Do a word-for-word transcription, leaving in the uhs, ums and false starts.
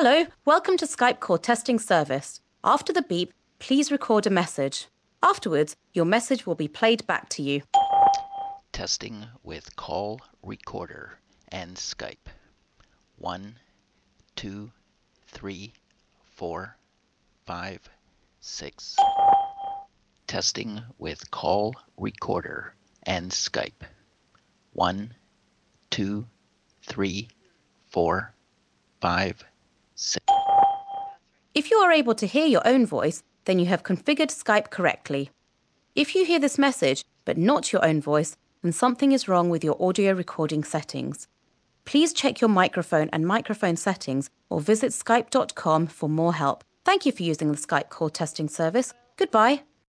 Hello, welcome to Skype call testing service. After the beep, please record a message. Afterwards, your message will be played back to you. Testing with call recorder and Skype. One, two, three, four, five, six. Testing with call recorder and Skype. One, two, three, four, five, six. If you are able to hear your own voice, then you have configured Skype correctly. If you hear this message, but not your own voice, then something is wrong with your audio recording settings. Please check your microphone and microphone settings or visit skype dot com for more help. Thank you for using the Skype call testing service. Goodbye.